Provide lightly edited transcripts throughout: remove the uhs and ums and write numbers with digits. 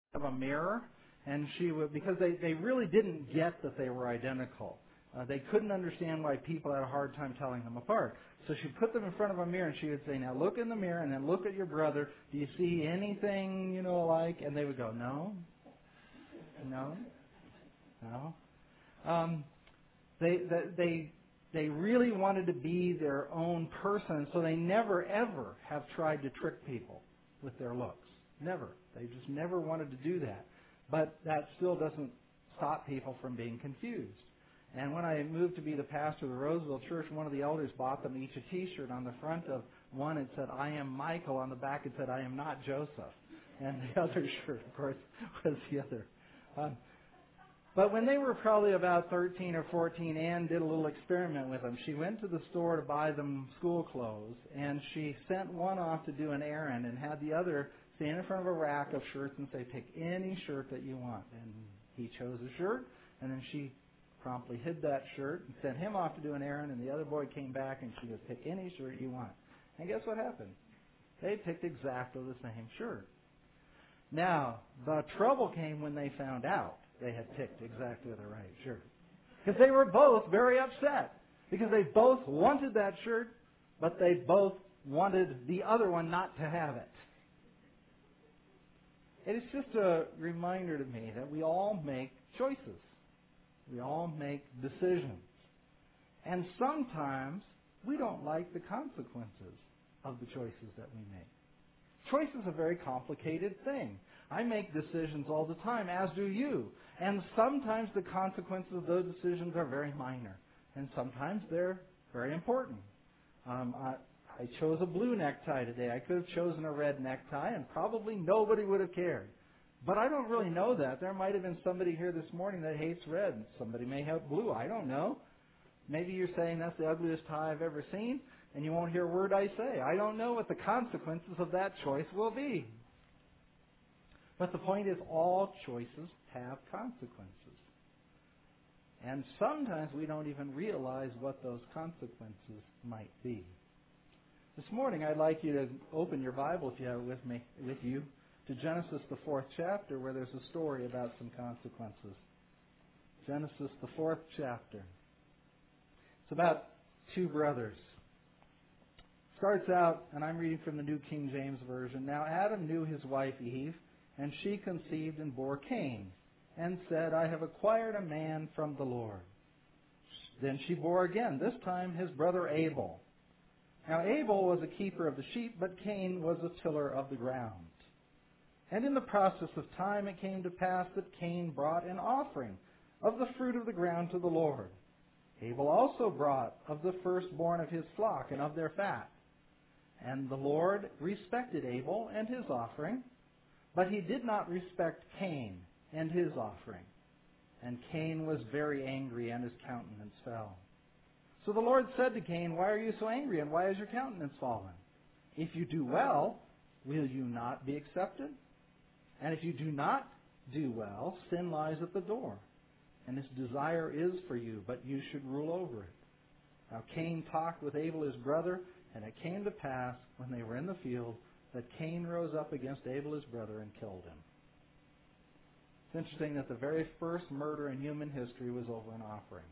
of a mirror, and she would, because they really didn't get that they were identical. They couldn't understand why people had a hard time telling them apart. So she'd put them in front of a mirror, and she would say, now look in the mirror, and then look at your brother. Do you see anything, alike? And they would go, no, no, no. They really wanted to be their own person, so they never, ever have tried to trick people with their looks. Never. They just never wanted to do that. But that still doesn't stop people from being confused. And when I moved to be the pastor of the Roseville Church, one of the elders bought them each a T-shirt. On the front of one it said, I am Michael. On the back it said, I am not Joseph. And the other shirt, of course, was the other. But when they were probably about 13 or 14, Ann did a little experiment with them. She went to the store to buy them school clothes, and she sent one off to do an errand and had the other stand in front of a rack of shirts and say, pick any shirt that you want. And he chose a shirt, and then she promptly hid that shirt and sent him off to do an errand, and the other boy came back and she goes, pick any shirt you want. And guess what happened? They picked exactly the same shirt. Now, the trouble came when they found out they had picked exactly the right shirt. Because they were both very upset. Because they both wanted that shirt, but they both wanted the other one not to have it. It is just a reminder to me that we all make choices. We all make decisions. And sometimes we don't like the consequences of the choices that we make. Choice is a very complicated thing. I make decisions all the time, as do you. And sometimes the consequences of those decisions are very minor. And sometimes they're very important. I chose a blue necktie today. I could have chosen a red necktie, and probably nobody would have cared. But I don't really know that. There might have been somebody here this morning that hates red. Somebody may have blue. I don't know. Maybe you're saying that's the ugliest tie I've ever seen, and you won't hear a word I say. I don't know what the consequences of that choice will be. But the point is, all choices have consequences. And sometimes we don't even realize what those consequences might be. This morning, I'd like you to open your Bible, if you have it with you, to Genesis, the 4th chapter, where there's a story about some consequences. Genesis, the 4th chapter. It's about two brothers. Starts out, and I'm reading from the New King James Version. Now Adam knew his wife Eve, and she conceived and bore Cain, and said, I have acquired a man from the Lord. Then she bore again, this time his brother Abel. Now Abel was a keeper of the sheep, but Cain was a tiller of the ground. And in the process of time it came to pass that Cain brought an offering of the fruit of the ground to the Lord. Abel also brought of the firstborn of his flock and of their fat. And the Lord respected Abel and his offering, but he did not respect Cain and his offering. And Cain was very angry, and his countenance fell. So the Lord said to Cain, why are you so angry, and why is your countenance fallen? If you do well, will you not be accepted? And if you do not do well, sin lies at the door, and its desire is for you, but you should rule over it. Now Cain talked with Abel his brother, and it came to pass, when they were in the field, that Cain rose up against Abel his brother and killed him. It's interesting that the very first murder in human history was over an offering.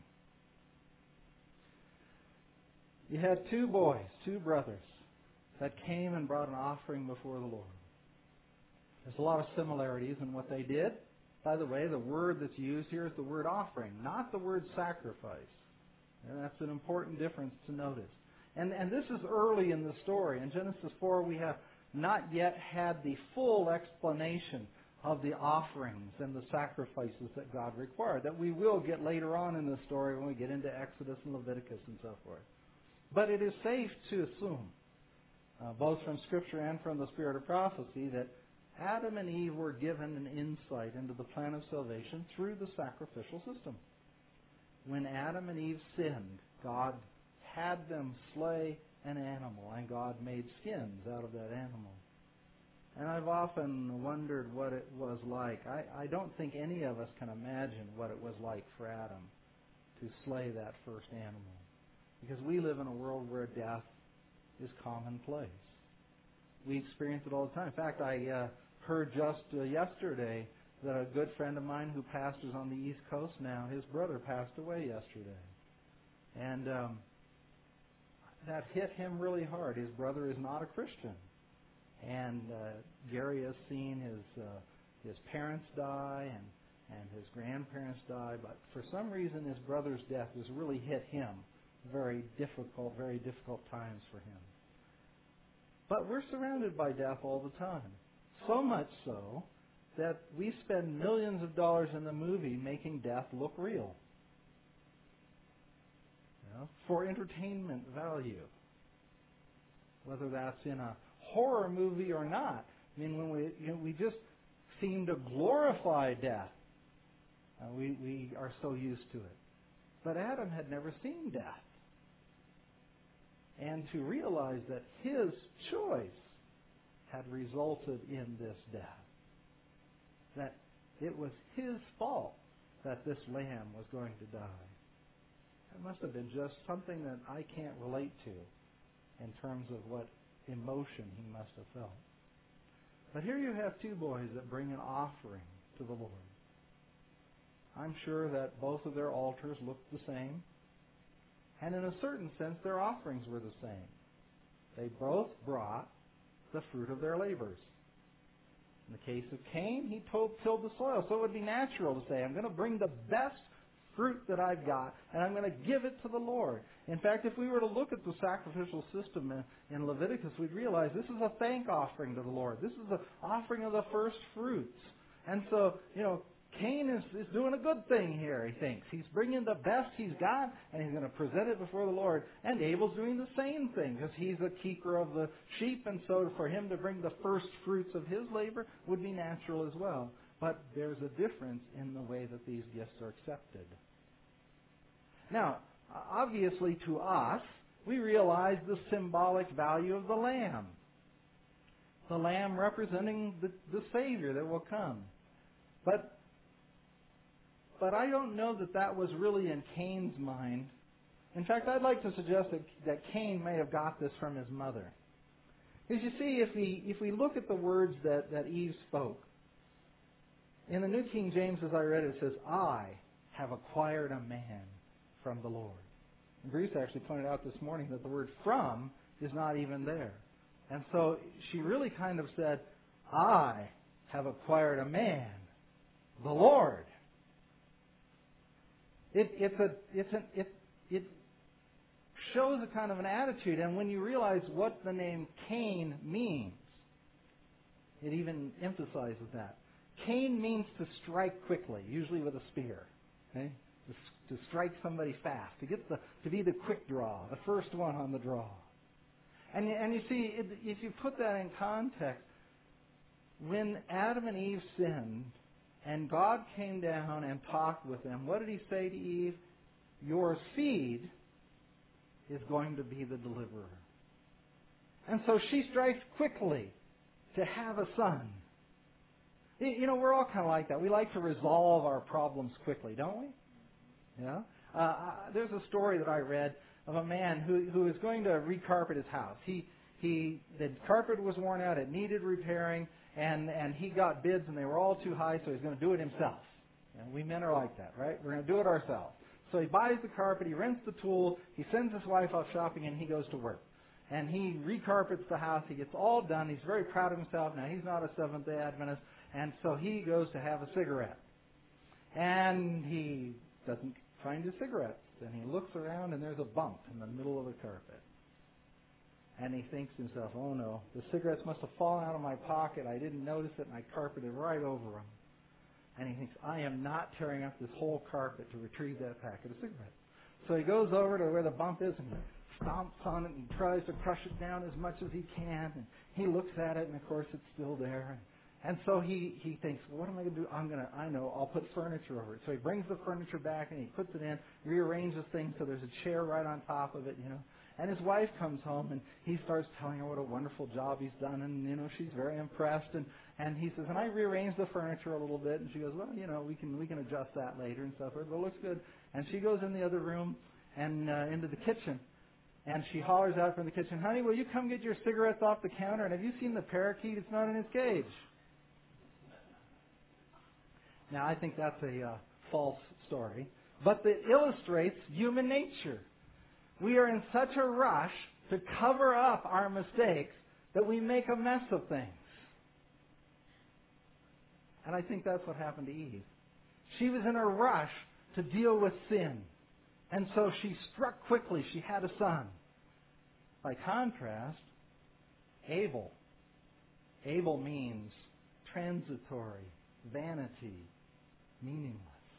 You had two boys, two brothers, that came and brought an offering before the Lord. There's a lot of similarities in what they did. By the way, the word that's used here is the word offering, not the word sacrifice. And that's an important difference to notice. And this is early in the story. In Genesis 4, we have not yet had the full explanation of the offerings and the sacrifices that God required, that we will get later on in the story when we get into Exodus and Leviticus and so forth. But it is safe to assume, both from Scripture and from the spirit of prophecy, that Adam and Eve were given an insight into the plan of salvation through the sacrificial system. When Adam and Eve sinned, God had them slay an animal, and God made skins out of that animal. And I've often wondered what it was like. I don't think any of us can imagine what it was like for Adam to slay that first animal, because we live in a world where death is commonplace. We experience it all the time. In fact, I heard just yesterday that a good friend of mine who pastors on the East Coast now, his brother passed away yesterday. And that hit him really hard. His brother is not a Christian. And Gary has seen his parents die and his grandparents die, but for some reason his brother's death has really hit him. Very difficult times for him. But we're surrounded by death all the time. So much so that we spend millions of dollars in the movie making death look real. For entertainment value. Whether that's in a horror movie or not. I mean, when we just seem to glorify death. We are so used to it. But Adam had never seen death. And to realize that his choice had resulted in this death. That it was his fault that this lamb was going to die. It must have been just something that I can't relate to in terms of what emotion he must have felt. But here you have two boys that bring an offering to the Lord. I'm sure that both of their altars looked the same. And in a certain sense, their offerings were the same. They both brought the fruit of their labors. In the case of Cain, he tilled the soil. So it would be natural to say, I'm going to bring the best fruit that I've got, and I'm going to give it to the Lord. In fact, if we were to look at the sacrificial system in Leviticus, we'd realize this is a thank offering to the Lord. This is the offering of the first fruits. And so, Cain is doing a good thing here, he thinks. He's bringing the best he's got, and he's going to present it before the Lord. And Abel's doing the same thing, because he's the keeper of the sheep, and so for him to bring the first fruits of his labor would be natural as well. But there's a difference in the way that these gifts are accepted. Now, obviously to us, we realize the symbolic value of the lamb. The lamb representing the Savior that will come. But I don't know that was really in Cain's mind. In fact, I'd like to suggest that Cain may have got this from his mother. Because you see, if we look at the words that Eve spoke, in the New King James, as I read it, says, I have acquired a man from the Lord. And Bruce actually pointed out this morning that the word from is not even there. And so she really kind of said, I have acquired a man, the Lord. It shows a kind of an attitude, and when you realize what the name Cain means, it even emphasizes that. Cain means to strike quickly, usually with a spear. Okay? To strike somebody fast, to be the quick draw, the first one on the draw. And you see, if you put that in context, when Adam and Eve sinned, and God came down and talked with them, what did he say to Eve? Your seed is going to be the deliverer. And so she strikes quickly to have a son. We're all kind of like that. We like to resolve our problems quickly, don't we? Yeah. There's a story that I read of a man who is going to recarpet his house. The carpet was worn out, it needed repairing, and he got bids and they were all too high, so he's going to do it himself. And we men are like that, right? We're going to do it ourselves. So he buys the carpet, he rents the tool, he sends his wife out shopping, and he goes to work. And he recarpets the house, he gets all done, he's very proud of himself. Now he's not a Seventh-day Adventist, and so he goes to have a cigarette. And he doesn't find his cigarettes. And he looks around and there's a bump in the middle of the carpet. And he thinks to himself, oh no, the cigarettes must have fallen out of my pocket. I didn't notice it and I carpeted right over them. And he thinks, I am not tearing up this whole carpet to retrieve that packet of cigarettes. So he goes over to where the bump is and stomps on it and tries to crush it down as much as he can. And he looks at it and of course it's still there. And so he thinks, what am I going to do? I'll put furniture over it. So he brings the furniture back and he puts it in, rearranges things so there's a chair right on top of it, And his wife comes home and he starts telling her what a wonderful job he's done, and she's very impressed. And he says, and I rearranged the furniture a little bit, and she goes, well, we can adjust that later and stuff. But it looks good. And she goes in the other room and into the kitchen, and she hollers out from the kitchen, honey, will you come get your cigarettes off the counter? And have you seen the parakeet? It's not in his cage. Now, I think that's a false story, but it illustrates human nature. We are in such a rush to cover up our mistakes that we make a mess of things. And I think that's what happened to Eve. She was in a rush to deal with sin. And so she struck quickly. She had a son. By contrast, Abel. Abel means transitory, vanity, meaningless.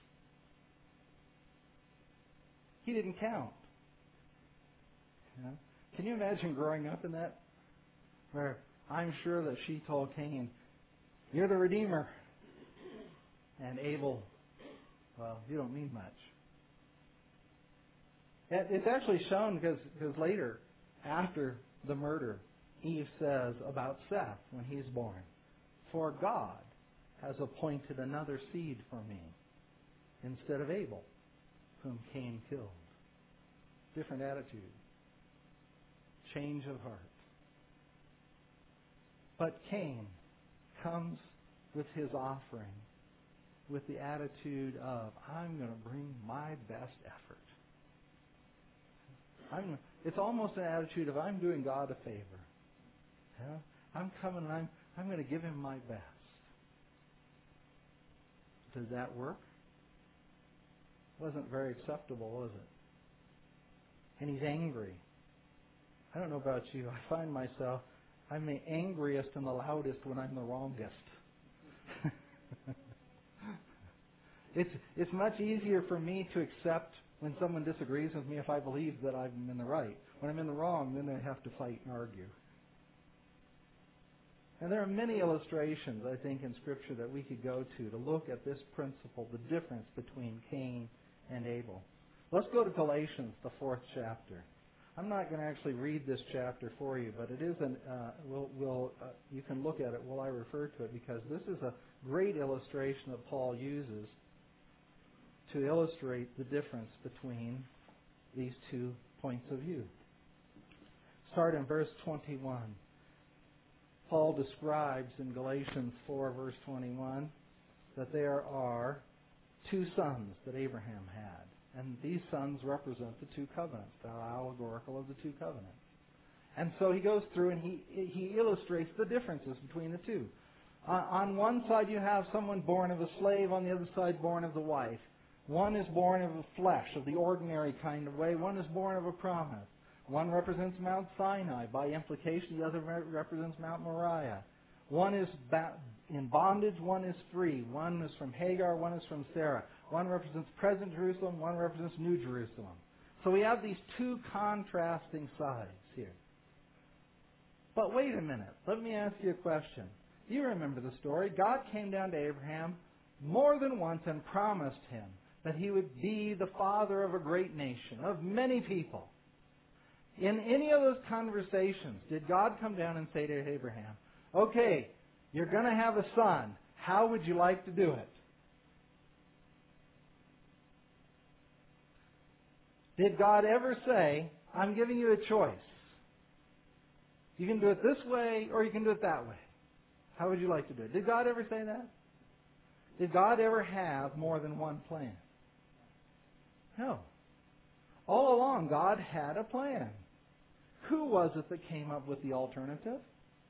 He didn't count. You know? Can you imagine growing up in that? Where I'm sure that she told Cain, "You're the Redeemer." And Abel, "Well, you don't mean much." It's actually shown because later, after the murder, Eve says about Seth when he's born, "For God has appointed another seed for me instead of Abel, whom Cain killed." Different attitude. Change of heart. But Cain comes with his offering with the attitude of, "I'm going to bring my best effort." It's almost an attitude of, I'm doing God a favor. Yeah? I'm coming and I'm going to give him my best. Does that work? Wasn't very acceptable, was it? And he's angry. I don't know about you. I find myself, I'm the angriest and the loudest when I'm the wrongest. It's much easier for me to accept when someone disagrees with me if I believe that I'm in the right. When I'm in the wrong, then I have to fight and argue. And there are many illustrations, I think, in Scripture that we could go to look at this principle, the difference between Cain and Abel. Let's go to Galatians, the 4th chapter. I'm not going to actually read this chapter for you, but it is you can look at it while I refer to it, because this is a great illustration that Paul uses to illustrate the difference between these two points of view. Start in verse 21. Paul describes in Galatians 4, verse 21, that there are two sons that Abraham had. And these sons represent the two covenants. They're allegorical of the two covenants. And so he goes through and he illustrates the differences between the two. On one side you have someone born of a slave, on the other side born of the wife. One is born of the flesh, of the ordinary kind of way. One is born of a promise. One represents Mount Sinai. By implication, the other represents Mount Moriah. One is in bondage, one is free. One is from Hagar, one is from Sarah. One represents present Jerusalem, one represents New Jerusalem. So we have these two contrasting sides here. But wait a minute. Let me ask you a question. You remember the story. God came down to Abraham more than once and promised him that he would be the father of a great nation, of many people. In any of those conversations, did God come down and say to Abraham, "Okay, you're going to have a son. How would you like to do it?" Did God ever say, "I'm giving you a choice. You can do it this way or you can do it that way. How would you like to do it?" Did God ever say that? Did God ever have more than one plan? No. All along, God had a plan. Who was it that came up with the alternative?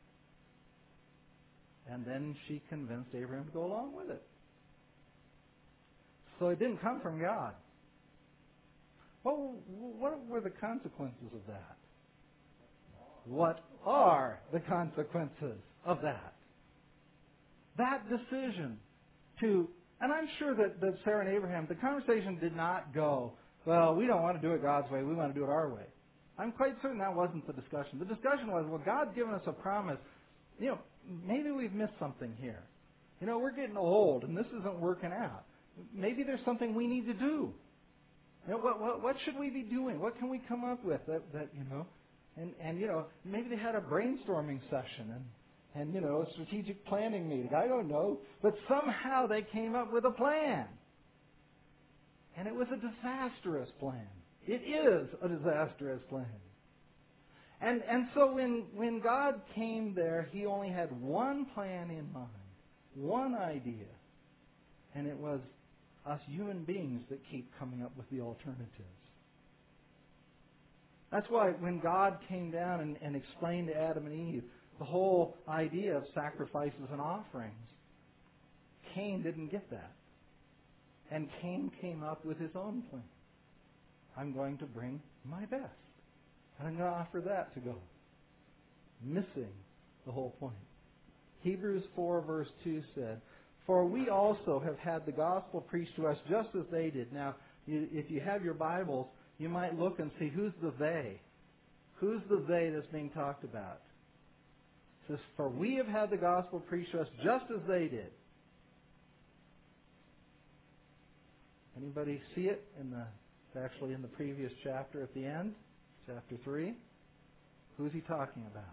And then she convinced Abraham to go along with it. So it didn't come from God. Well, what were the consequences of that? What are the consequences of that? That decision to, and I'm sure that Sarah and Abraham, the conversation did not go, "Well, we don't want to do it God's way, we want to do it our way." I'm quite certain that wasn't the discussion. The discussion was, well, God's given us a promise. Maybe we've missed something here. We're getting old and this isn't working out. Maybe there's something we need to do. What should we be doing? What can we come up with and maybe they had a brainstorming session and a strategic planning meeting. I don't know. But somehow they came up with a plan. And it was a disastrous plan. It is a disastrous plan. And so when God came there, he only had one plan in mind, one idea. And it was us human beings that keep coming up with the alternatives. That's why when God came down and explained to Adam and Eve the whole idea of sacrifices and offerings, Cain didn't get that. And Cain came up with his own plan. I'm going to bring my best. And I'm going to offer that to God. Missing the whole point. Hebrews 4 verse 2 said, "For we also have had the gospel preached to us just as they did." Now, if you have your Bibles, you might look and see who's the they. Who's the they that's being talked about? It says, "For we have had the gospel preached to us just as they did." Anybody see it? It's actually in the previous chapter at the end, chapter 3. Who's he talking about?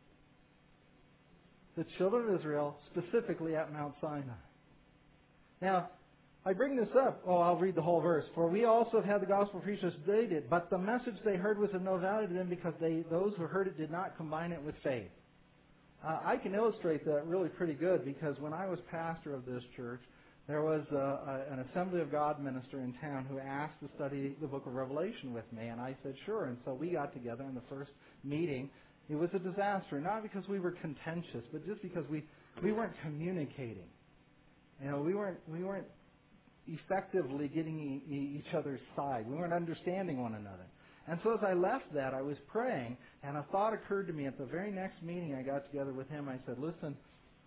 The children of Israel, specifically at Mount Sinai. Now, I bring this up. I'll read the whole verse. "For we also have had the gospel preached as they did, but the message they heard was of no value to them because those who heard it did not combine it with faith." I can illustrate that really pretty good because when I was pastor of this church, there was an Assembly of God minister in town who asked to study the book of Revelation with me, and I said sure. And so we got together in the first meeting. It was a disaster, not because we were contentious, but just because we weren't communicating. We weren't effectively getting each other's side. We weren't understanding one another. And so as I left that, I was praying, and a thought occurred to me at the very next meeting I got together with him. I said, "Listen,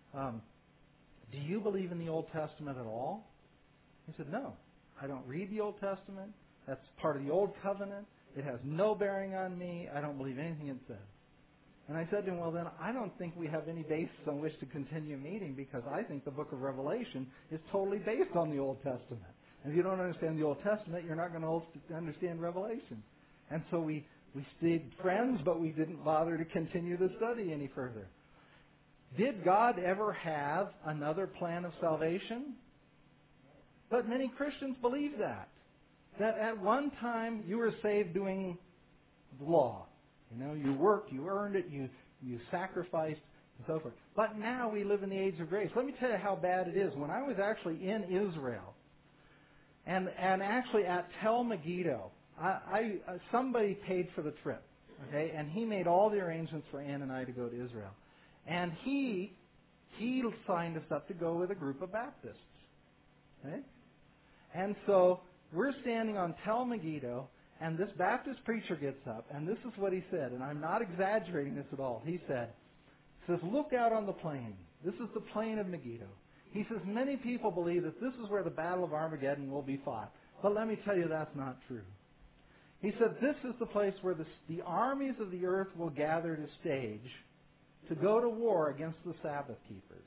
do you believe in the Old Testament at all?" He said, "No, I don't read the Old Testament. That's part of the Old Covenant. It has no bearing on me. I don't believe anything it says." And I said to him, "Well, then I don't think we have any basis on which to continue meeting because I think the book of Revelation is totally based on the Old Testament. And if you don't understand the Old Testament, you're not going to understand Revelation." And so we stayed friends, but we didn't bother to continue the study any further. Did God ever have another plan of salvation? But many Christians believe that. That at one time you were saved doing the law. You worked, you earned it, you sacrificed, and so forth. But now we live in the age of grace. Let me tell you how bad it is. When I was actually in Israel, and actually at Tel Megiddo, somebody paid for the trip, okay, and he made all the arrangements for Ann and I to go to Israel. And he signed us up to go with a group of Baptists. Okay? And so we're standing on Tel Megiddo, and this Baptist preacher gets up, and this is what he said, and I'm not exaggerating this at all. He says, "Look out on the plain. This is the plain of Megiddo." He says, "Many people believe that this is where the Battle of Armageddon will be fought. But let me tell you that's not true." He said, "This is the place where the armies of the earth will gather to stage to go to war against the Sabbath keepers."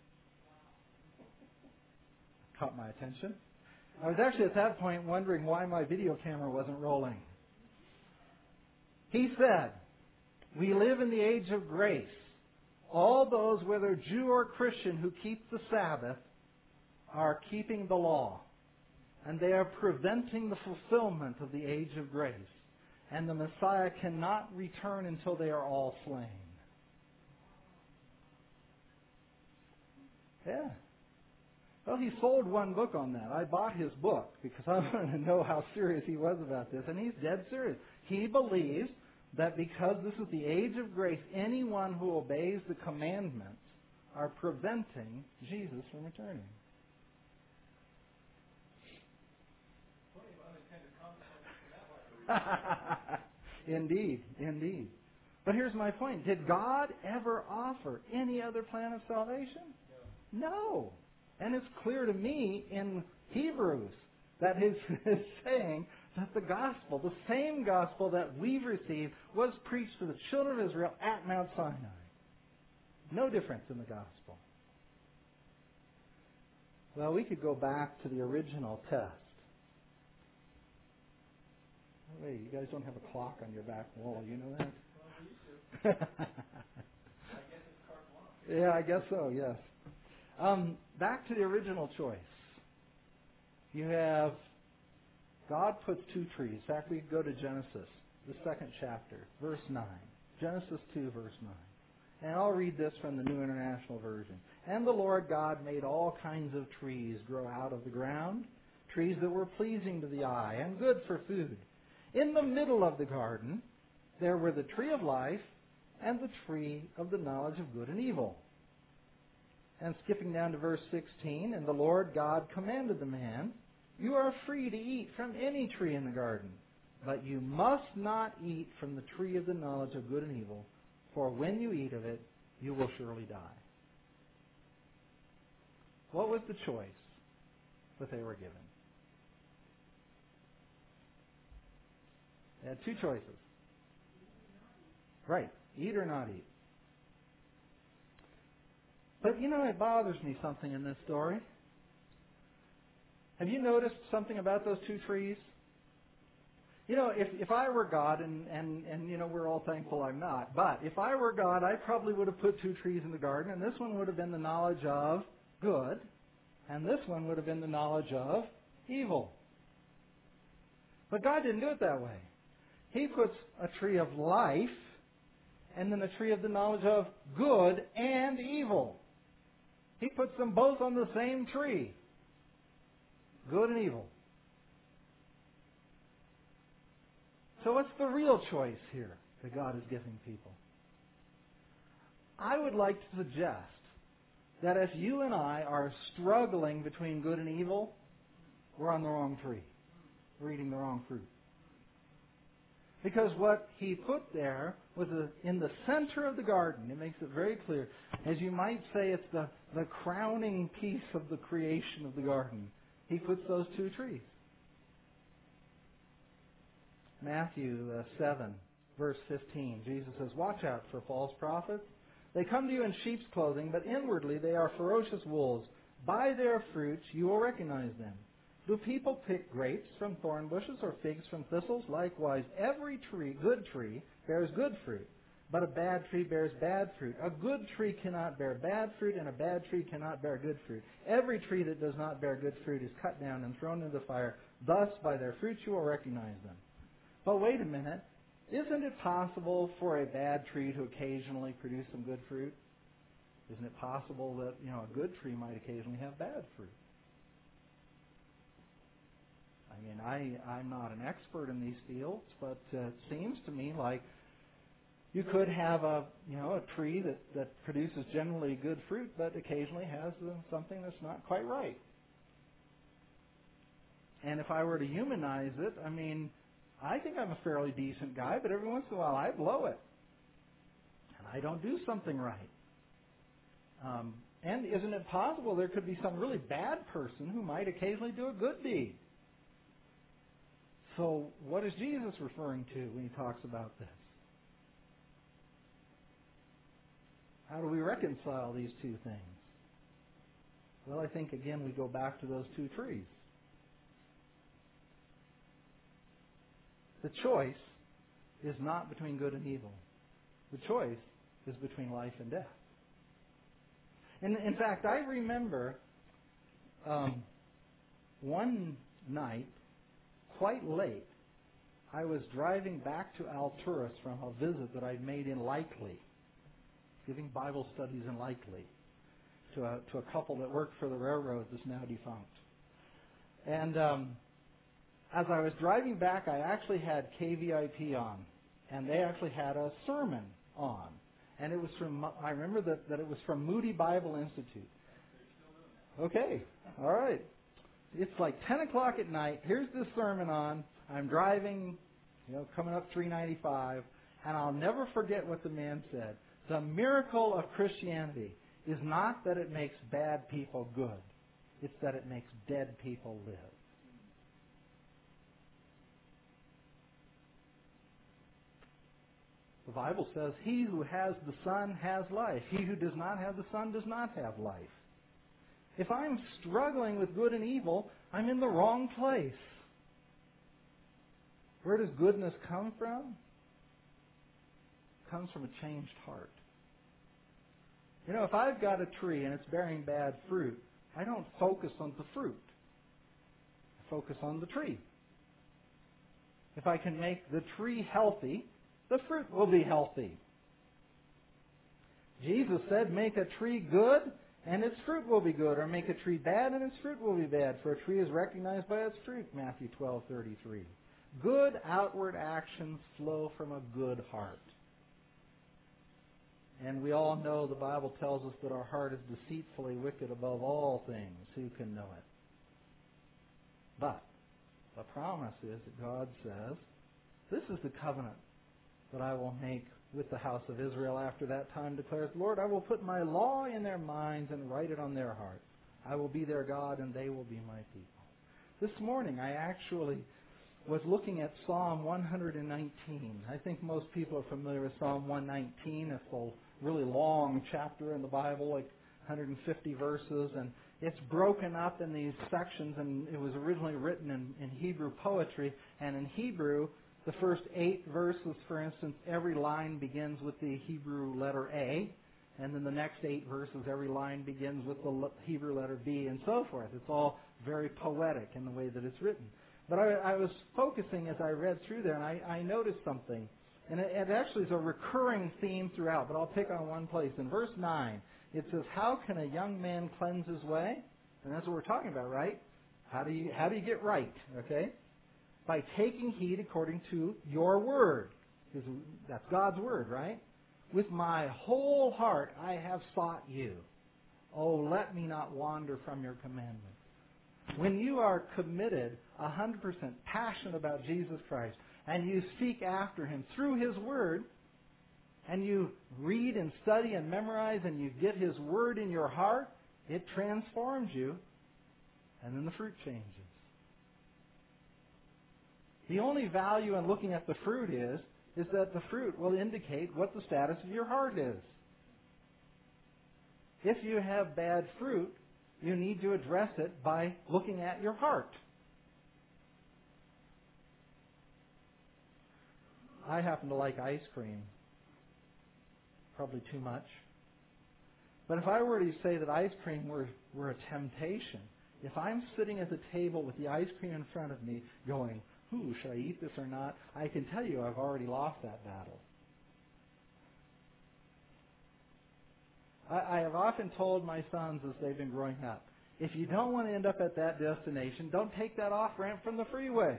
Caught my attention. I was actually at that point wondering why my video camera wasn't rolling. He said, "We live in the age of grace. All those, whether Jew or Christian, who keep the Sabbath are keeping the law. And they are preventing the fulfillment of the age of grace. And the Messiah cannot return until they are all slain." Yeah. Well, he sold one book on that. I bought his book because I wanted to know how serious he was about this. And he's dead serious. He believes that because this is the age of grace, anyone who obeys the commandments are preventing Jesus from returning. Indeed, indeed. But here's my point. Did God ever offer any other plan of salvation? No. And it's clear to me in Hebrews that is saying that the gospel, the same gospel that we've received, was preached to the children of Israel at Mount Sinai. No difference in the gospel. Well, we could go back to the original test. Oh, wait, you guys don't have a clock on your back wall, you know that? Well, we used to. I guess it's carte blanche. Yeah, I guess so, yes. Back to the original choice. You have, God puts two trees. In fact, we could go to Genesis, the second chapter, verse 9. Genesis 2, verse 9. And I'll read this from the New International Version. And the Lord God made all kinds of trees grow out of the ground, trees that were pleasing to the eye and good for food. In the middle of the garden, there were the tree of life and the tree of the knowledge of good and evil. And skipping down to verse 16, and the Lord God commanded the man, you are free to eat from any tree in the garden, but you must not eat from the tree of the knowledge of good and evil, for when you eat of it, you will surely die. What was the choice that they were given? They had two choices. Right, eat or not eat. But it bothers me something in this story. Have you noticed something about those two trees? If I were God, and we're all thankful I'm not, but if I were God, I probably would have put two trees in the garden, and this one would have been the knowledge of good, and this one would have been the knowledge of evil. But God didn't do it that way. He puts a tree of life and then a tree of the knowledge of good and evil. He puts them both on the same tree. Good and evil. So what's the real choice here that God is giving people? I would like to suggest that if you and I are struggling between good and evil, we're on the wrong tree. We're eating the wrong fruit. Because what he put there was in the center of the garden. It makes it very clear. As you might say, it's the crowning piece of the creation of the garden. He puts those two trees. Matthew 7, verse 15. Jesus says, watch out for false prophets. They come to you in sheep's clothing, but inwardly they are ferocious wolves. By their fruits you will recognize them. Do people pick grapes from thorn bushes or figs from thistles? Likewise, every tree, good tree, bears good fruit, but a bad tree bears bad fruit. A good tree cannot bear bad fruit, and a bad tree cannot bear good fruit. Every tree that does not bear good fruit is cut down and thrown into the fire. Thus, by their fruits you will recognize them. But wait a minute. Isn't it possible for a bad tree to occasionally produce some good fruit? Isn't it possible that a good tree might occasionally have bad fruit? I mean, I'm not an expert in these fields, but it seems to me like you could have a tree that produces generally good fruit, but occasionally has something that's not quite right. And if I were to humanize it, I think I'm a fairly decent guy, but every once in a while I blow it. And I don't do something right. And isn't it possible there could be some really bad person who might occasionally do a good deed? So what is Jesus referring to when he talks about this? How do we reconcile these two things? Well, I think, again, we go back to those two trees. The choice is not between good and evil. The choice is between life and death. And in fact, I remember one night, quite late, I was driving back to Alturas from a visit that I'd made in Likely, giving Bible studies in Likely to a couple that worked for the railroad that's now defunct. And as I was driving back, I actually had KVIP on, and they actually had a sermon on. And it was I remember that it was from Moody Bible Institute. Okay, all right. It's like 10 o'clock at night. Here's this sermon on. I'm driving, coming up 395, and I'll never forget what the man said. The miracle of Christianity is not that it makes bad people good. It's that it makes dead people live. The Bible says, he who has the Son has life. He who does not have the Son does not have life. If I'm struggling with good and evil, I'm in the wrong place. Where does goodness come from? It comes from a changed heart. If I've got a tree and it's bearing bad fruit, I don't focus on the fruit. I focus on the tree. If I can make the tree healthy, the fruit will be healthy. Jesus said, make a tree good and its fruit will be good, or make a tree bad and its fruit will be bad, for a tree is recognized by its fruit, Matthew 12:33. Good outward actions flow from a good heart. And we all know the Bible tells us that our heart is deceitfully wicked above all things. Who can know it? But the promise is that God says, this is the covenant that I will make with the house of Israel after that time, declares the Lord. I will put my law in their minds and write it on their hearts. I will be their God and they will be my people. This morning I actually was looking at Psalm 119. I think most people are familiar with Psalm 119. It's a really long chapter in the Bible, like 150 verses, and it's broken up in these sections, and it was originally written in Hebrew poetry. And in Hebrew, the first 8 verses, for instance, every line begins with the Hebrew letter A, and then the next 8 verses, every line begins with the Hebrew letter B, and so forth. It's all very poetic in the way that it's written. But I was focusing as I read through there, and I noticed something. And it actually is a recurring theme throughout, but I'll pick on one place. In verse 9, it says, how can a young man cleanse his way? And that's what we're talking about, right? How do you get right, okay? By taking heed according to your word. Because that's God's word, right? With my whole heart I have sought you. Oh, let me not wander from your commandments. When you are committed, 100% passionate about Jesus Christ, and you seek after Him through His Word, and you read and study and memorize, and you get His Word in your heart, it transforms you, and then the fruit changes. The only value in looking at the fruit is that the fruit will indicate what the status of your heart is. If you have bad fruit, you need to address it by looking at your heart. I happen to like ice cream. Probably too much. But if I were to say that ice cream were a temptation, if I'm sitting at the table with the ice cream in front of me going, ooh, should I eat this or not? I can tell you I've already lost that battle. I have often told my sons as they've been growing up, if you don't want to end up at that destination, don't take that off-ramp from the freeway.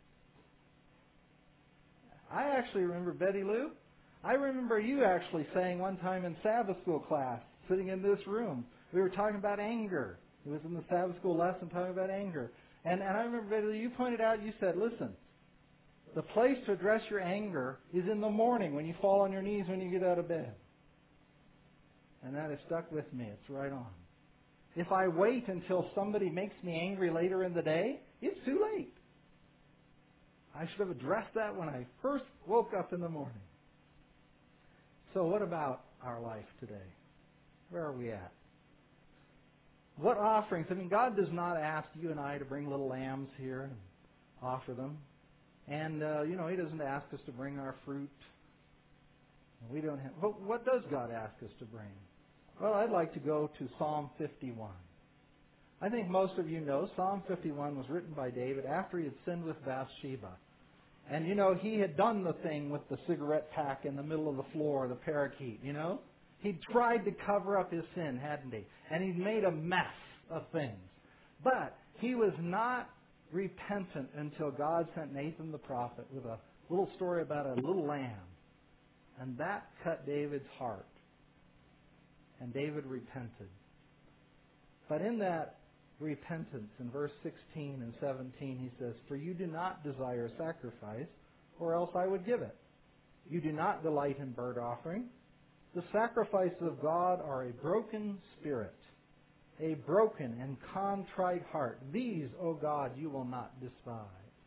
I actually remember, Betty Lou, I remember you actually saying one time in Sabbath school class, sitting in this room, we were talking about anger. It was in the Sabbath school lesson talking about anger. And I remember, Betty Lou, you pointed out, you said, listen, the place to address your anger is in the morning when you fall on your knees when you get out of bed. And that has stuck with me. It's right on. If I wait until somebody makes me angry later in the day, it's too late. I should have addressed that when I first woke up in the morning. So what about our life today? Where are we at? What offerings? I mean, God does not ask you and I to bring little lambs here and offer them. And, He doesn't ask us to bring our fruit. We don't have. But what does God ask us to bring? Well, I'd like to go to Psalm 51. I think most of you know Psalm 51 was written by David after he had sinned with Bathsheba. And, he had done the thing with the cigarette pack in the middle of the floor, the parakeet, He'd tried to cover up his sin, hadn't he? And he'd made a mess of things. But he was not repentant until God sent Nathan the prophet with a little story about a little lamb. And that cut David's heart. And David repented. But in that repentance, in verse 16 and 17, he says, for you do not desire sacrifice, or else I would give it. You do not delight in burnt offering. The sacrifices of God are a broken spirit, a broken and contrite heart. These, O God, you will not despise.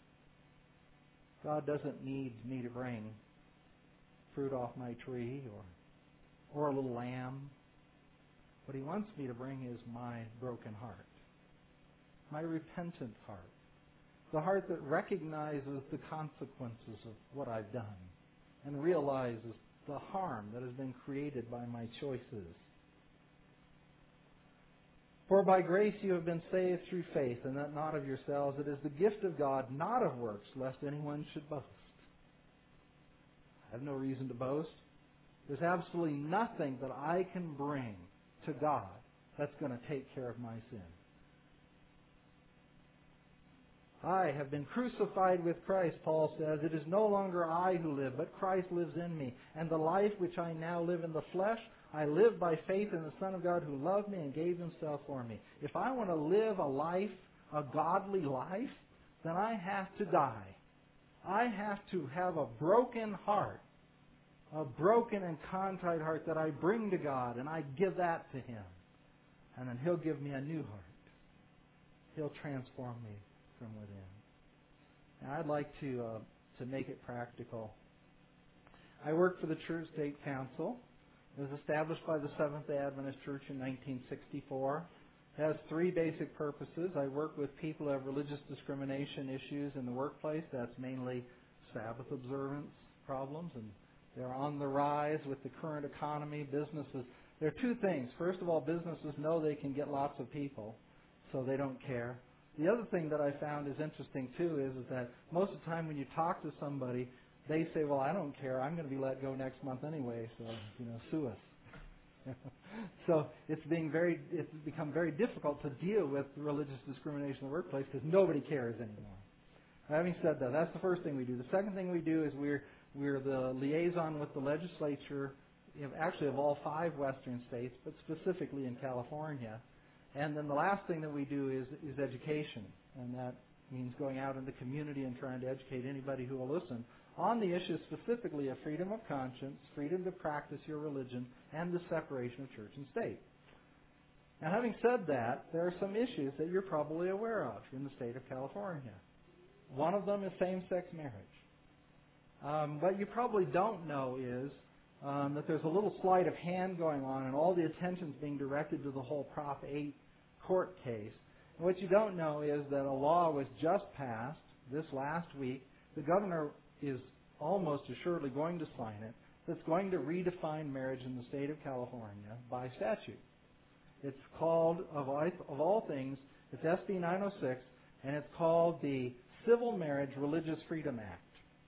God doesn't need me to bring fruit off my tree or a little lamb. What He wants me to bring is my broken heart, my repentant heart, the heart that recognizes the consequences of what I've done and realizes the harm that has been created by my choices. For by grace you have been saved through faith, and that not of yourselves. It is the gift of God, not of works, lest anyone should boast. I have no reason to boast. There's absolutely nothing that I can bring to God that's going to take care of my sin. I have been crucified with Christ, Paul says. It is no longer I who live, but Christ lives in me. And the life which I now live in the flesh, I live by faith in the Son of God who loved me and gave himself for me. If I want to live a life, a godly life, then I have to die. I have to have a broken heart, a broken and contrite heart that I bring to God, and I give that to Him. And then He'll give me a new heart. He'll transform me from within. Now, I'd like to make it practical. I work for the Church State Council. It was established by the Seventh-day Adventist Church in 1964. It has three basic purposes. I work with people who have religious discrimination issues in the workplace. That's mainly Sabbath observance problems, and they're on the rise with the current economy. Businesses, there are two things. First of all, businesses know they can get lots of people, so they don't care. The other thing that I found is interesting, too, is that most of the time when you talk to somebody, they say, well, I don't care. I'm going to be let go next month anyway, so, sue us. So it's become very difficult to deal with religious discrimination in the workplace because nobody cares anymore. Having said that, that's the first thing we do. The second thing we do is we're the liaison with the legislature, actually of all 5 western states, but specifically in California. And then the last thing that we do is education, and that means going out in the community and trying to educate anybody who will listen on the issue specifically of freedom of conscience, freedom to practice your religion, and the separation of church and state. Now, having said that, there are some issues that you're probably aware of in the state of California. One of them is same-sex marriage. What you probably don't know is that there's a little sleight of hand going on, and all the attention's being directed to the whole Prop 8 court case. And what you don't know is that a law was just passed this last week. The governor is almost assuredly going to sign it. That's going to redefine marriage in the state of California by statute. It's called, of all things, it's SB 906, and it's called the Civil Marriage Religious Freedom Act.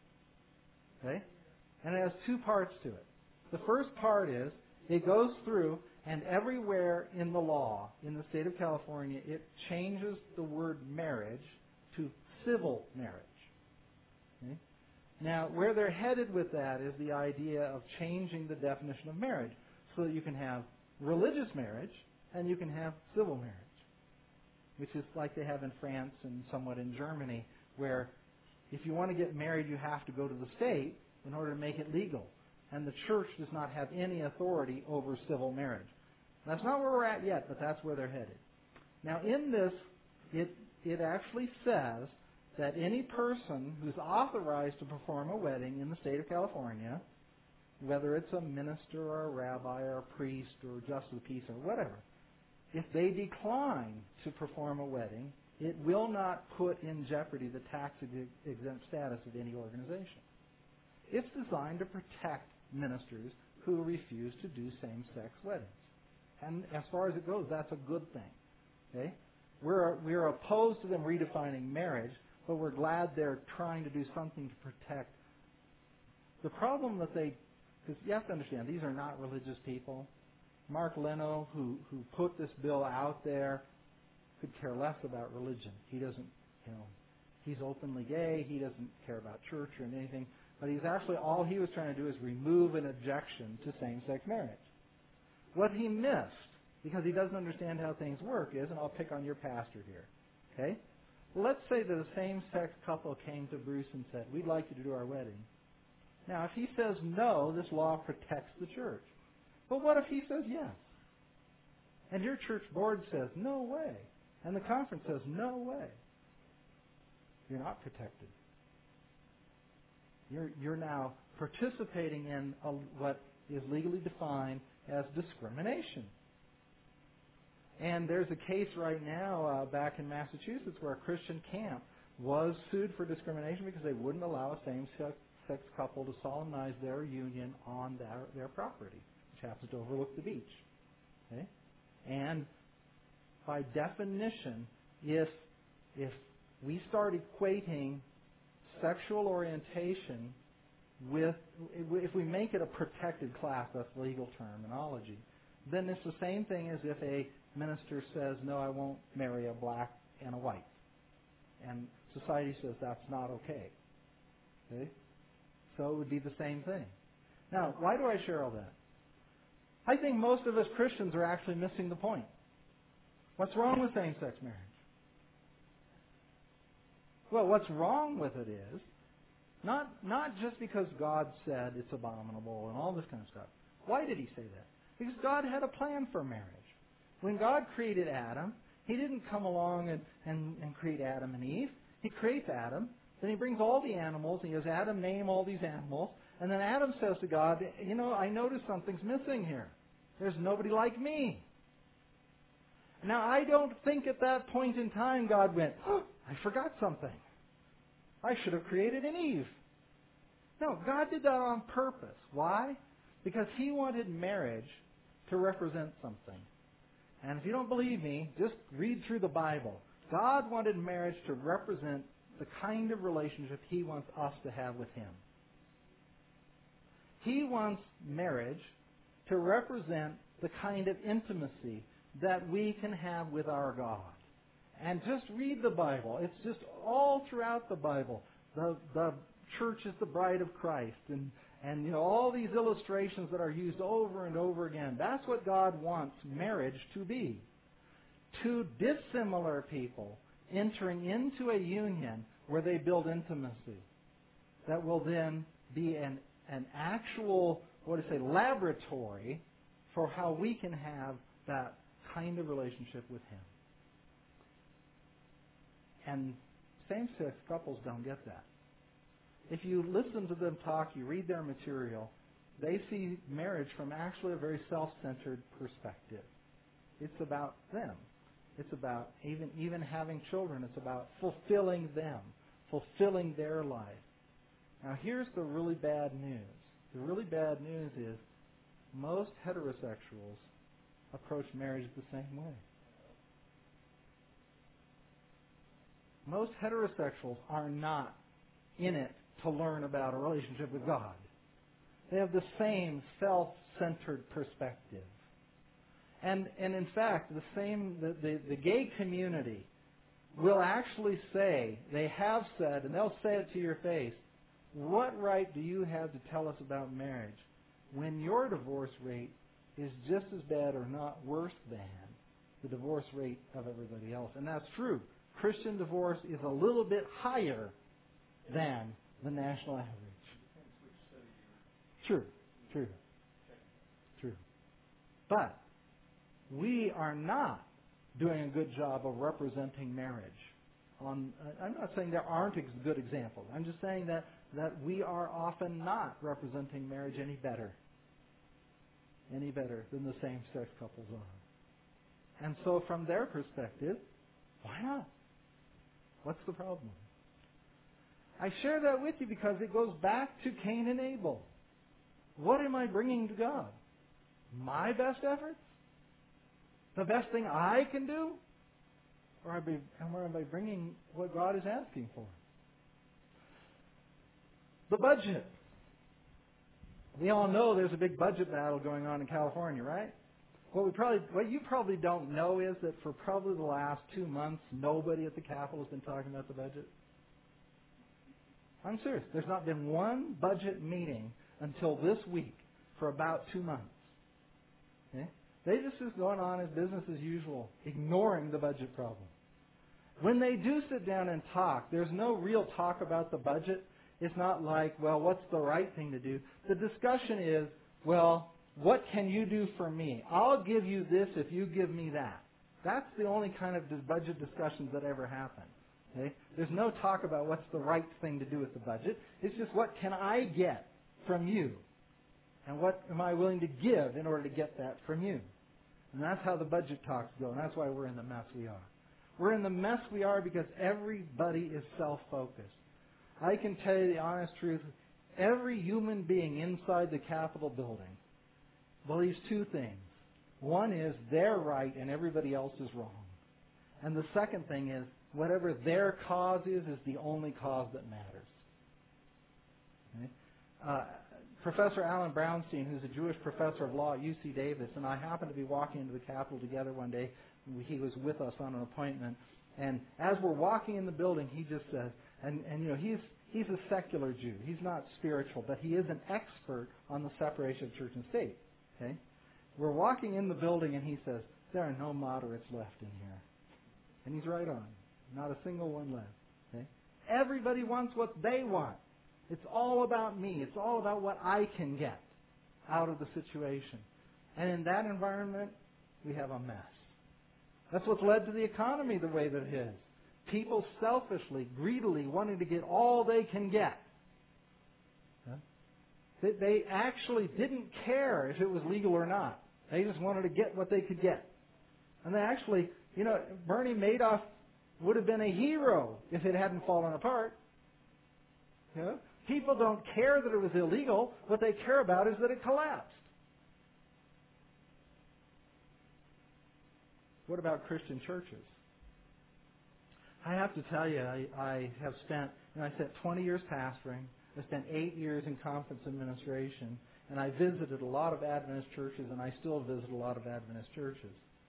Okay? And it has 2 parts to it. The first part is it goes through, and everywhere in the law in the state of California, it changes the word marriage to civil marriage. Okay? Now, where they're headed with that is the idea of changing the definition of marriage so that you can have religious marriage and you can have civil marriage, which is like they have in France and somewhat in Germany, where if you want to get married, you have to go to the state in order to make it legal. And the church does not have any authority over civil marriage. That's not where we're at yet, but that's where they're headed. Now, in this, it actually says that any person who's authorized to perform a wedding in the state of California, whether it's a minister or a rabbi or a priest or justice of the peace or whatever, if they decline to perform a wedding, it will not put in jeopardy the tax-exempt status of any organization. It's designed to protect ministers who refuse to do same-sex weddings. And as far as it goes, that's a good thing. Okay? We're opposed to them redefining marriage, but we're glad they're trying to do something to protect. The problem that because you have to understand, these are not religious people. Mark Leno, who put this bill out there, could care less about religion. He doesn't, he's openly gay. He doesn't care about church or anything. But all he was trying to do is remove an objection to same-sex marriage. What he missed, because he doesn't understand how things work, is, and I'll pick on your pastor here, okay? Well, let's say that a same-sex couple came to Bruce and said, we'd like you to do our wedding. Now, if he says no, this law protects the church. But what if he says yes? And your church board says, no way. And the conference says, no way. You're not protected. You're now participating in what is legally defined as discrimination. And there's a case right now back in Massachusetts where a Christian camp was sued for discrimination because they wouldn't allow a same-sex couple to solemnize their union on their property, which happens to overlook the beach. Okay? And by definition, if we start equating sexual orientation if we make it a protected class, that's legal terminology, then it's the same thing as if a minister says, no, I won't marry a black and a white. And society says that's not okay. Okay? So it would be the same thing. Now, why do I share all that? I think most of us Christians are actually missing the point. What's wrong with same-sex marriage? Well, what's wrong with it is, not just because God said it's abominable and all this kind of stuff. Why did He say that? Because God had a plan for marriage. When God created Adam, He didn't come along and create Adam and Eve. He creates Adam, then He brings all the animals, and He has Adam name all these animals, and then Adam says to God, I noticed something's missing here. There's nobody like me. Now, I don't think at that point in time God went, oh, I forgot something. I should have created an Eve. No, God did that on purpose. Why? Because He wanted marriage to represent something. And if you don't believe me, just read through the Bible. God wanted marriage to represent the kind of relationship He wants us to have with Him. He wants marriage to represent the kind of intimacy that we can have with our God. And just read the Bible. It's just all throughout the Bible. The church is the bride of Christ. And all these illustrations that are used over and over again. That's what God wants marriage to be. Two dissimilar people entering into a union where they build intimacy. That will then be an actual, laboratory for how we can have that kind of relationship with Him. And same-sex couples don't get that. If you listen to them talk, you read their material, they see marriage from actually a very self-centered perspective. It's about them. It's about even having children. It's about fulfilling them, fulfilling their life. Now here's the really bad news. The really bad news is most heterosexuals approach marriage the same way. Most heterosexuals are not in it to learn about a relationship with God. They have the same self-centered perspective. And in fact, the gay community will actually say, they have said, and they'll say it to your face, what right do you have to tell us about marriage when your divorce rate is just as bad or not worse than the divorce rate of everybody else? And that's true. Christian divorce is a little bit higher than the national average. True. But we are not doing a good job of representing marriage. I'm not saying there aren't good examples. I'm just saying that we are often not representing marriage any better than the same-sex couples are. And so from their perspective, why not? What's the problem? I share that with you because it goes back to Cain and Abel. What am I bringing to God? My best efforts? The best thing I can do? Or am I bringing what God is asking for? The budget. We all know there's a big budget battle going on in California, right? What you probably don't know is that for probably the last 2 months, nobody at the Capitol has been talking about the budget. I'm serious. There's not been one budget meeting until this week for about 2 months. Okay? They just going on as business as usual, ignoring the budget problem. When they do sit down and talk, there's no real talk about the budget. It's not like, well, what's the right thing to do? The discussion is, well, what can you do for me? I'll give you this if you give me that. That's the only kind of budget discussions that ever happen. Okay? There's no talk about what's the right thing to do with the budget. It's just what can I get from you? And what am I willing to give in order to get that from you? And that's how the budget talks go. And that's why we're in the mess we are. We're in the mess we are because everybody is self-focused. I can tell you the honest truth. Every human being inside the Capitol building believes two things. One is they're right and everybody else is wrong. And the second thing is whatever their cause is the only cause that matters. Okay? Professor Alan Brownstein, who's a Jewish professor of law at UC Davis, and I happened to be walking into the Capitol together one day. He was with us on an appointment. And as we're walking in the building, he just says, and you know, he's a secular Jew. He's not spiritual, but he is an expert on the separation of church and state. Okay? We're walking in the building, and he says, there are no moderates left in here. And he's right on. Not a single one left. Okay? Everybody wants what they want. It's all about me. It's all about what I can get out of the situation. And in that environment, we have a mess. That's what's led to the economy the way that it is. People selfishly, greedily wanting to get all they can get. They actually didn't care if it was legal or not. They just wanted to get what they could get. And they actually, you know, Bernie Madoff would have been a hero if it hadn't fallen apart. You know? People don't care that it was illegal. What they care about is that it collapsed. What about Christian churches? I have to tell you, I have spent, I spent 20 years pastoring. I spent 8 years in conference administration. And I visited a lot of Adventist churches, and I still visit a lot of Adventist churches.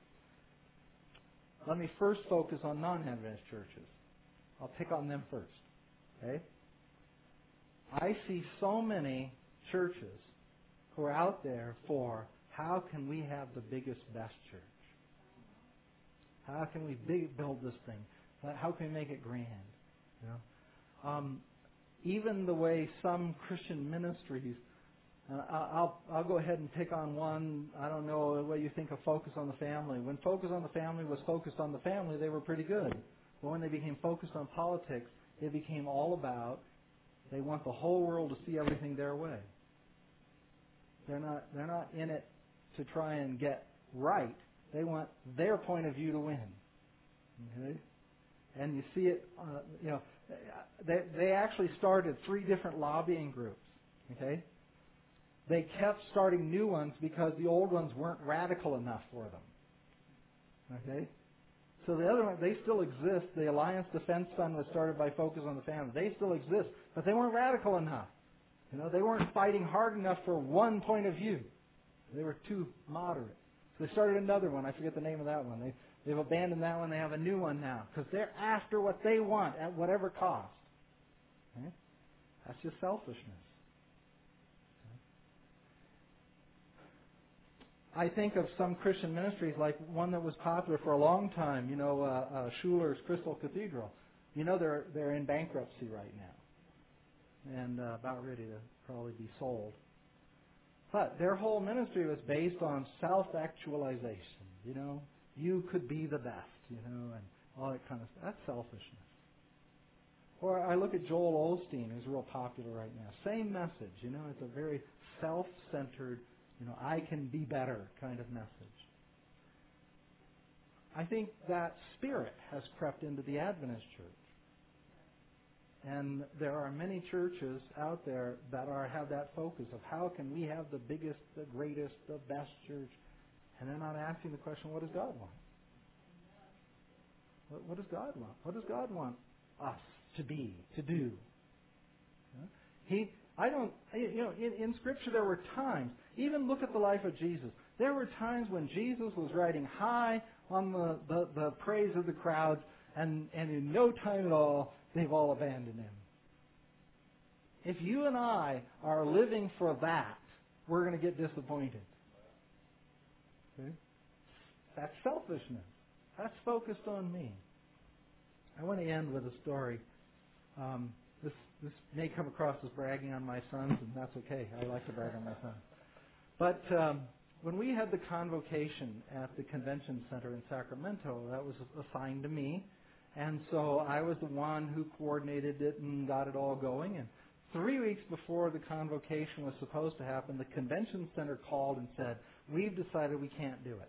Let me first focus on non-Adventist churches. I'll pick on them first. Okay? I see so many churches who are out there for how can we have the biggest, best church? How can we build this thing? How can we make it grand? You know? Even the way some Christian ministries, I'll go ahead and pick on one. I don't know what you think of Focus on the Family. When Focus on the Family was focused on the family, they were pretty good. But when they became focused on politics, it became all about they want the whole world to see everything their way. They're not in it to try and get right. They want their point of view to win. Okay? And you see it, you know, they actually started 3 different lobbying groups. Okay? They kept starting new ones because the old ones weren't radical enough for them. Okay? So the other one, they still exist. The Alliance Defense Fund was started by Focus on the Family. They still exist, but they weren't radical enough. You know, they weren't fighting hard enough for one point of view. They were too moderate. So they started another one. I forget the name of that one. They've abandoned that one. They have a new one now because they're after what they want at whatever cost. Okay? That's just selfishness. I think of some Christian ministries like one that was popular for a long time, you know, Schuler's Crystal Cathedral. You know they're in bankruptcy right now and about ready to probably be sold. But their whole ministry was based on self-actualization. You know, you could be the best, you know, and all that kind of stuff. That's selfishness. Or I look at Joel Osteen, who's real popular right now. Same message, you know, it's a very self-centered, you know, I can be better kind of message. I think that spirit has crept into the Adventist church. And there are many churches out there that have that focus of how can we have the biggest, the greatest, the best church. And they're not asking the question, what does God want? What does God want? What does God want us to be, to do? In Scripture there were times, even look at the life of Jesus. There were times when Jesus was riding high on the praise of the crowds, and in no time at all, they've all abandoned him. If you and I are living for that, we're going to get disappointed. Okay? That's selfishness. That's focused on me. I want to end with a story. This may come across as bragging on my sons, and that's okay. I like to brag on my sons. But when we had the convocation at the convention center in Sacramento, that was assigned to me. And so I was the one who coordinated it and got it all going. And 3 weeks before the convocation was supposed to happen, the convention center called and said, we've decided we can't do it.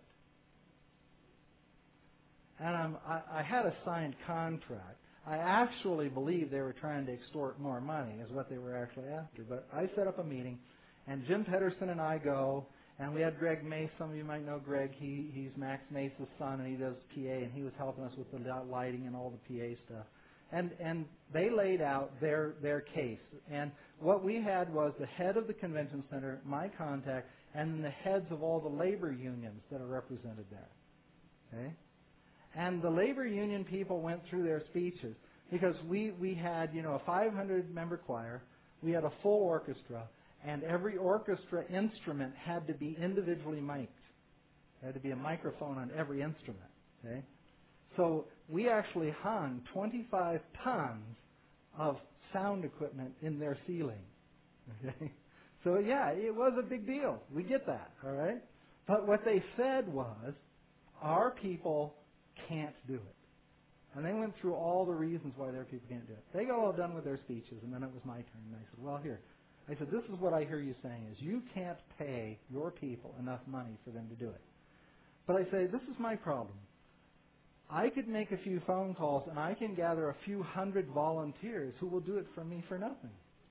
And I had a signed contract. I actually believe they were trying to extort more money is what they were actually after. But I set up a meeting, and Jim Pedersen and I go, and we had Greg Mace. Some of you might know Greg. He's Max Mace's son, and he does PA, and he was helping us with the lighting and all the PA stuff. And they laid out their case. And what we had was the head of the convention center, my contact, and then the heads of all the labor unions that are represented there. Okay? And the labor union people went through their speeches because we had, a 500-member choir, we had a full orchestra, and every orchestra instrument had to be individually mic'd. There had to be a microphone on every instrument. Okay? So we actually hung 25 tons of sound equipment in their ceiling. Okay? So yeah, it was a big deal. We get that, all right? But what they said was, our people can't do it. And they went through all the reasons why their people can't do it. They got all done with their speeches, and then it was my turn. And I said, well, here. I said, this is what I hear you saying, is you can't pay your people enough money for them to do it. But I say, this is my problem. I could make a few phone calls, and I can gather a few hundred volunteers who will do it for me for nothing.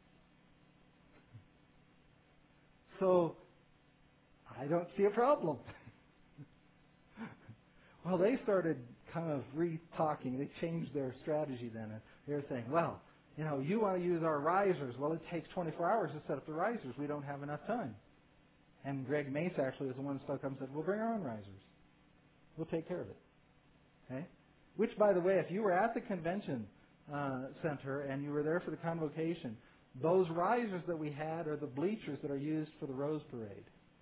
So I don't see a problem. Well, they started kind of re-talking. They changed their strategy then. And they were saying, well, you want to use our risers. Well, it takes 24 hours to set up the risers. We don't have enough time. And Greg Mace actually was the one who spoke up and said, we'll bring our own risers. We'll take care of it. Okay? Which, by the way, if you were at the convention center and you were there for the convocation, those risers that we had are the bleachers that are used for the Rose Parade.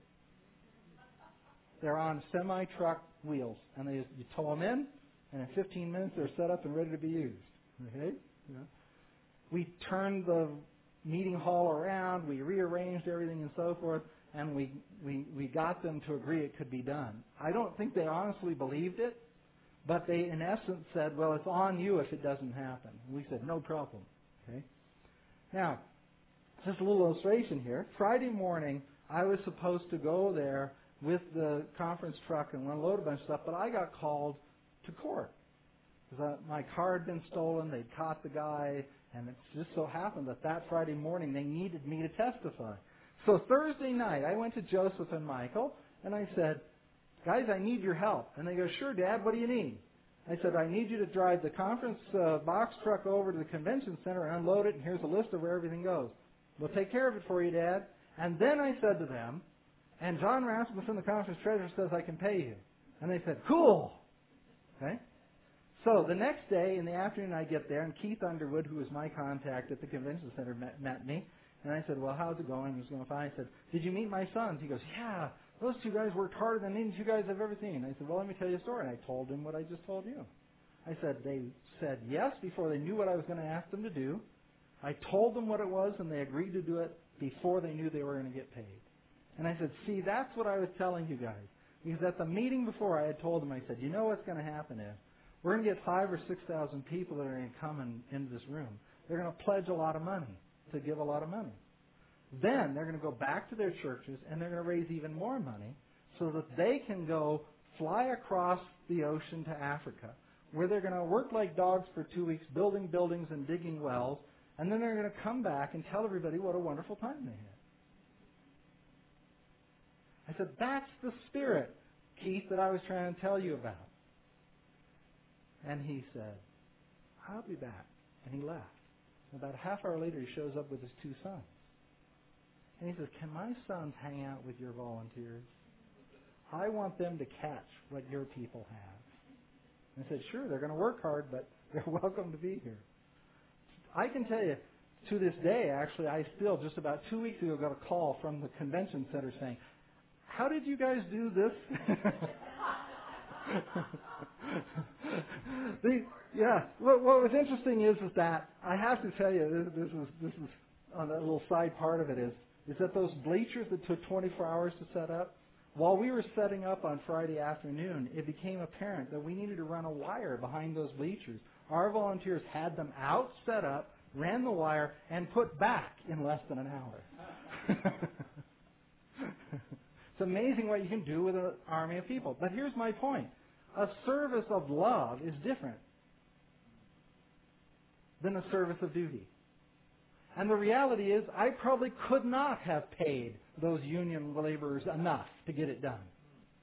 They're on semi-truck wheels, and you tow them in, and in 15 minutes they're set up and ready to be used. Okay? Yeah. We turned the meeting hall around, we rearranged everything and so forth, and we got them to agree it could be done. I don't think they honestly believed it, but they in essence said, well, it's on you if it doesn't happen. We said, no problem. Okay? Now, just a little illustration here. Friday morning, I was supposed to go there with the conference truck and unload a bunch of stuff, but I got called to court. Because my car had been stolen, they'd caught the guy, and it just so happened that Friday morning they needed me to testify. So Thursday night, I went to Joseph and Michael, and I said, guys, I need your help. And they go, sure, Dad, what do you need? I said, I need you to drive the conference box truck over to the convention center and unload it, and here's a list of where everything goes. We'll take care of it for you, Dad. And then I said to them, and John Rasmussen, the conference treasurer, says I can pay you. And they said, cool. Okay? So the next day in the afternoon I get there, and Keith Underwood, who was my contact at the convention center, met me. And I said, well, how's it going? He was going fine. I said, did you meet my sons? He goes, yeah, those two guys worked harder than any you guys have ever seen. I said, well, let me tell you a story. And I told him what I just told you. I said, they said yes before they knew what I was going to ask them to do. I told them what it was, and they agreed to do it before they knew they were going to get paid. And I said, see, that's what I was telling you guys. Because at the meeting before, I had told them, I said, you know what's going to happen is, we're going to get 5,000 or 6,000 people that are going to come into this room. They're going to pledge a lot of money, to give a lot of money. Then they're going to go back to their churches, and they're going to raise even more money so that they can go fly across the ocean to Africa, where they're going to work like dogs for 2 weeks, building buildings and digging wells, and then they're going to come back and tell everybody what a wonderful time they had. I said, that's the spirit, Keith, that I was trying to tell you about. And he said, I'll be back. And he left. About a half hour later, he shows up with his two sons. And he says, can my sons hang out with your volunteers? I want them to catch what your people have. And I said, sure, they're going to work hard, but they're welcome to be here. I can tell you, to this day, actually, I still, just about 2 weeks ago, got a call from the convention center saying, how did you guys do this? What was interesting is that I have to tell you, this is on a little side part of it is that those bleachers that took 24 hours to set up, while we were setting up on Friday afternoon, it became apparent that we needed to run a wire behind those bleachers. Our volunteers had them out, set up, ran the wire, and put back in less than an hour. It's amazing what you can do with an army of people. But here's my point. A service of love is different than a service of duty. And the reality is, I probably could not have paid those union laborers enough to get it done.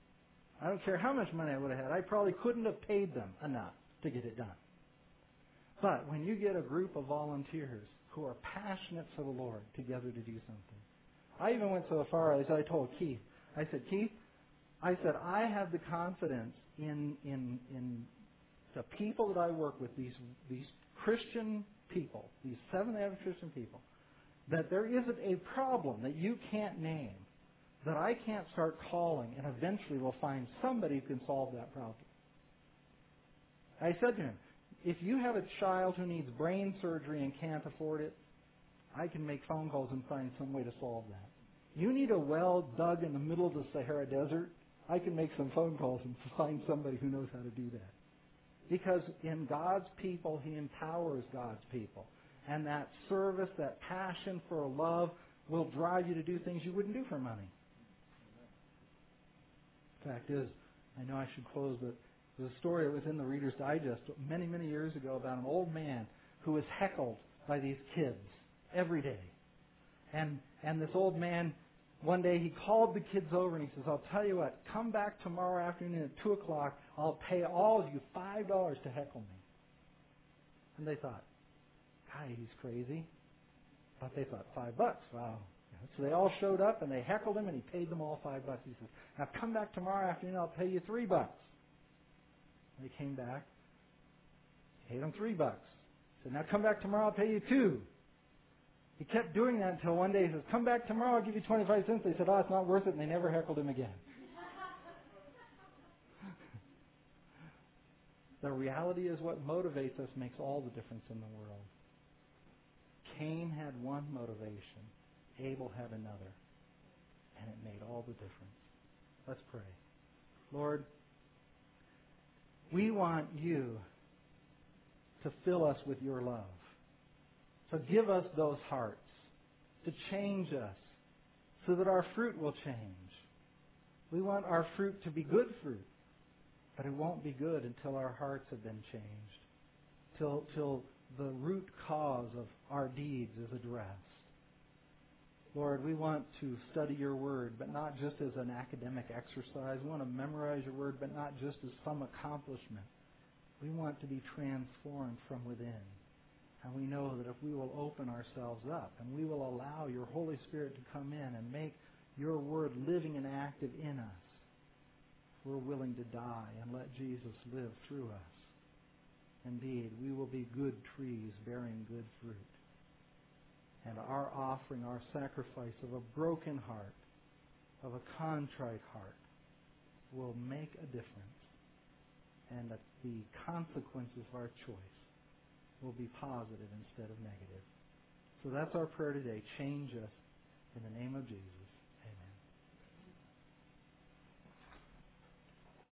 I don't care how much money I would have had. I probably couldn't have paid them enough to get it done. But when you get a group of volunteers who are passionate for the Lord together to do something. I even went so far as I told Keith. I said, Keith, I have the confidence in the people that I work with, these Christian people, these Seventh-day Adventist Christian people, that there isn't a problem that you can't name that I can't start calling and eventually we'll find somebody who can solve that problem. I said to him, if you have a child who needs brain surgery and can't afford it, I can make phone calls and find some way to solve that. You need a well dug in the middle of the Sahara Desert, I can make some phone calls and find somebody who knows how to do that. Because in God's people, He empowers God's people. And that service, that passion for love will drive you to do things you wouldn't do for money. Fact is, I know I should close, but there's a story that was in the Reader's Digest many, many years ago about an old man who was heckled by these kids every day. And this old man, one day he called the kids over and he says, I'll tell you what, come back tomorrow afternoon at 2 o'clock. I'll pay all of you $5 to heckle me. And they thought, God, he's crazy. But they thought, $5, wow. So they all showed up and they heckled him and he paid them all $5. He says, now come back tomorrow afternoon, I'll pay you $3. They came back, paid him $3. Said, now come back tomorrow, I'll pay you $2. He kept doing that until one day he says, come back tomorrow, I'll give you 25 cents. They said, oh, it's not worth it, and they never heckled him again. The reality is what motivates us makes all the difference in the world. Cain had one motivation. Abel had another. And it made all the difference. Let's pray. Lord, we want you to fill us with your love. So give us those hearts to change us so that our fruit will change. We want our fruit to be good fruit, but it won't be good until our hearts have been changed, till the root cause of our deeds is addressed. Lord, we want to study your word, but not just as an academic exercise. We want to memorize your word, but not just as some accomplishment. We want to be transformed from within. And we know that if we will open ourselves up and we will allow your Holy Spirit to come in and make your word living and active in us, we're willing to die and let Jesus live through us. Indeed, we will be good trees bearing good fruit. And our offering, our sacrifice of a broken heart, of a contrite heart, will make a difference. And that the consequences of our choice will be positive instead of negative. So that's our prayer today. Change us in the name of Jesus.